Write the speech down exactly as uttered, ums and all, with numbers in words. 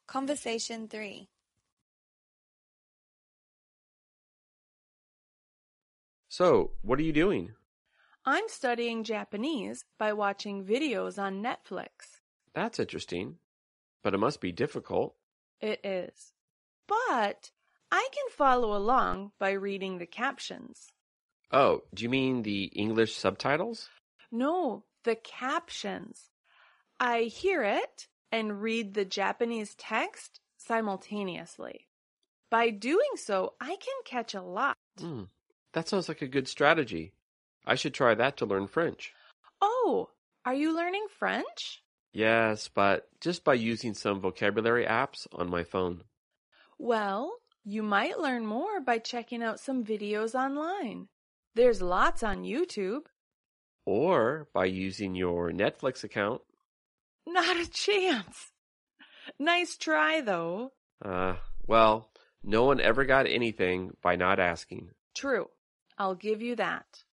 Conversation three. So, what are you doing? I'm studying Japanese by watching videos on Netflix. That's interesting, but it must be difficult. It is. But I can follow along by reading the captions. Oh, do you mean the English subtitles? No, the captions. I hear it and read the Japanese text simultaneously. By doing so, I can catch a lot. Hmm, that sounds like a good strategy. I should try that to learn French. Oh, are you learning French? Yes, but just by using some vocabulary apps on my phone. Well, you might learn more by checking out some videos online. There's lots on YouTube. Or by using your Netflix account. Not a chance. Nice try, though. Uh, well, no one ever got anything by not asking. True. I'll give you that.